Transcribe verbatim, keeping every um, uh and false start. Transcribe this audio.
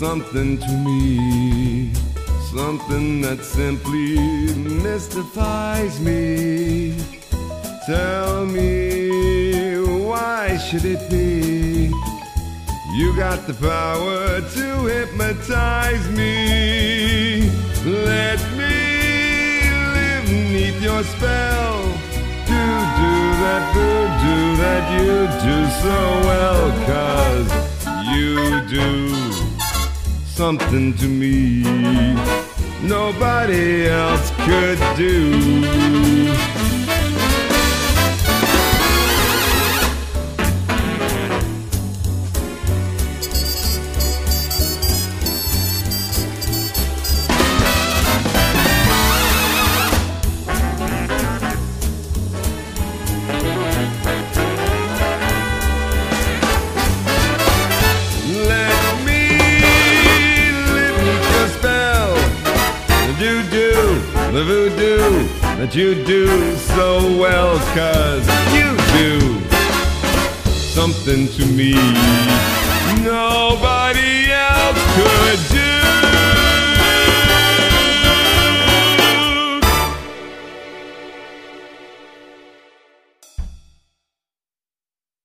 something to me, something that simply mystifies me. Tell me, why should it be? You got the power to hypnotize me. Let me live neath your spell. Do, do that voodoo that you do so well. 'Cause you do something to me nobody else could do. The voodoo that you do so well. 'Cause you do something to me nobody